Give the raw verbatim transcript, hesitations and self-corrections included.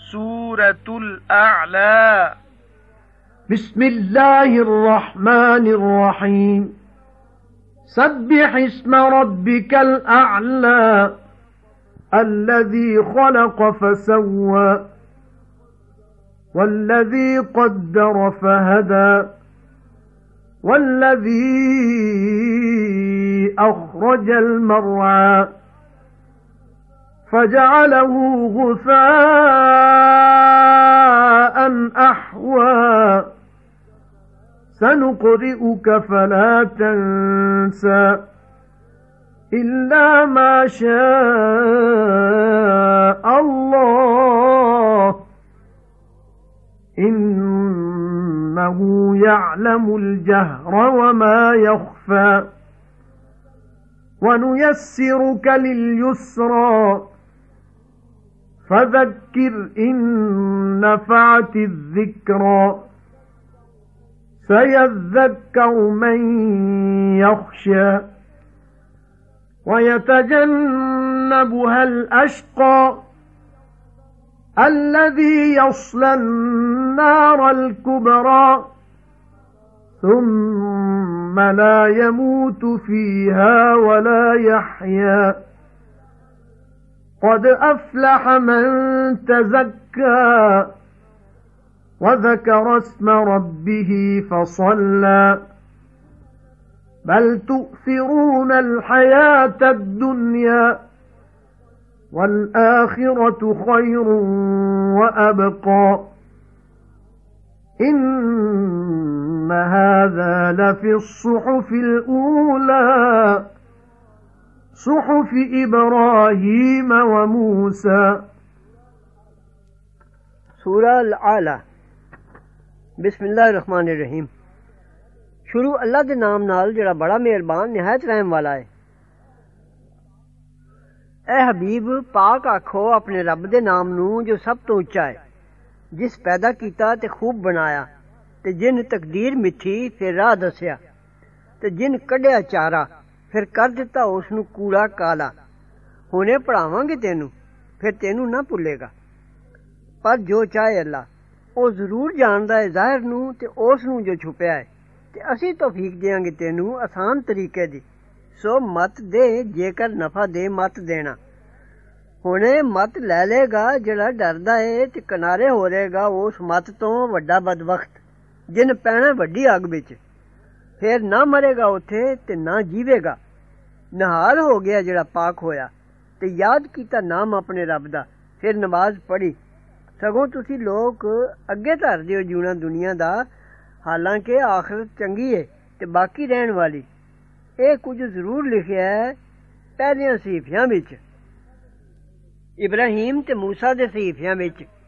سورة الأعلى. بسم الله الرحمن الرحيم. سبح اسم ربك الأعلى الذي خلق فسوى والذي قدر فهدى والذي أخرج المرعى فجعله غثاء أحوى سنقرئك فلا تنسى إلا ما شاء الله إنه يعلم الجهر وما يخفى ونيسرك لليسرى فذكر إن نفعت الذكرى سيذكر من يخشى ويتجنبها الأشقى الذي يصلى النار الكبرى ثم لا يموت فيها ولا يحيا قد أفلح من تزكى وذكر اسم ربه فصلى بل تؤثرون الحياة الدنيا والآخرة خير وأبقى إن هذا لفي الصحف الأولى صحف إبراهيم وموسى. سورہ العالی. بسم اللہ الرحمن الرحیم. شروع اللہ دے نام نال جڑا بڑا مہربان نہایت رحم والا ہے. اے حبیب پاک آکھو اپنے رب دے نام نو جو سب تو اونچا ہے، جس پیدا کیتا تے خوب بنایا تے جن تقدیر مٹھی پھر راہ دسیا تے جن کڈیا چارا پھر کر دتا اس نو کوڑا کالا. ہونے پڑھاواں گے تینوں پھر تینوں نہ بھولے گا. پر جو چاہے اللہ او ضرور جاندا ہے ظاہر نو تے اس نو جو چھپیا ہے تے اسی توفیق دیاں گے تینوں آسان طریقے دی. سو مت دے جے کر نفع دے مت دینا. ہونے مت لے لے گا جڑا ڈردا ہے تے کنارے ہو رہے گا اس مت تو وڈا بدبخت جن پینا وڈی اگ وچ. پھر نہ مرے گا اوتھے تے نہ جیوے گا. نہال ہو گیا جڑا پاک ہویا تے یاد کیتا نام اپنے رب دا پھر نماز پڑھی. سگوں تسی لوگ اگے دھر دیو جیونا دنیا دا حالانکہ آخرت چنگی ہے تے باقی رہن والی. اے کچھ ضرور لکھیا ہے پہلیاں صحیفیاں وچ ابراہیم تے موسیٰ دے صحیفیاں وچ